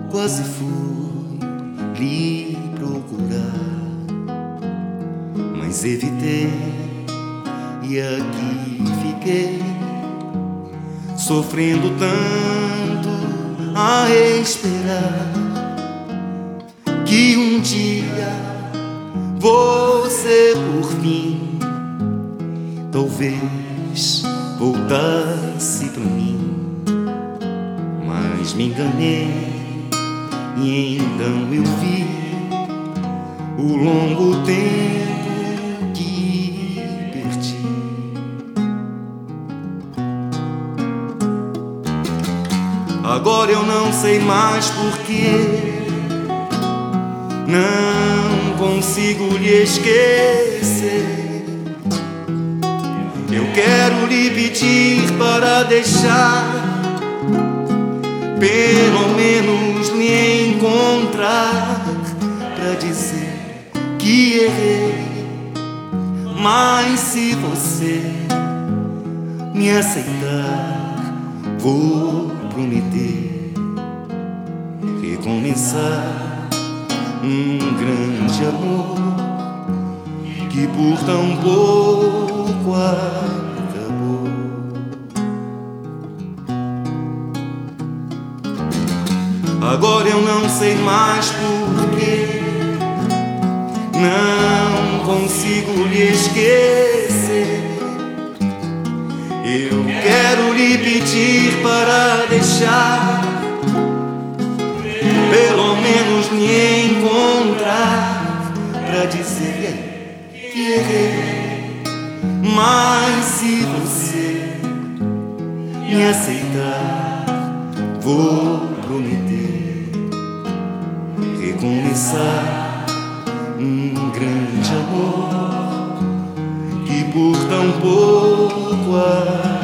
Quase fui lhe procurar, mas evitei e aqui fiquei, sofrendo tanto a esperar que um dia você por fim talvez voltasse pra mim. Mas me enganei e então eu vi o longo tempo que perdi. Agora eu não sei mais porquê, não consigo lhe esquecer. Eu quero lhe pedir para deixar, pelo menos lhe encontrar, pra dizer que errei. Mas se você me aceitar, vou prometer recomeçar um grande amor que por tão pouco acabou. Agora eu não sei mais porquê, não consigo lhe esquecer. Eu quero lhe pedir para deixar, pelo menos lhe encontrar, pra dizer que errei. Mas se você me aceitar, vou prometer recomeçar um grande amor que por tão pouco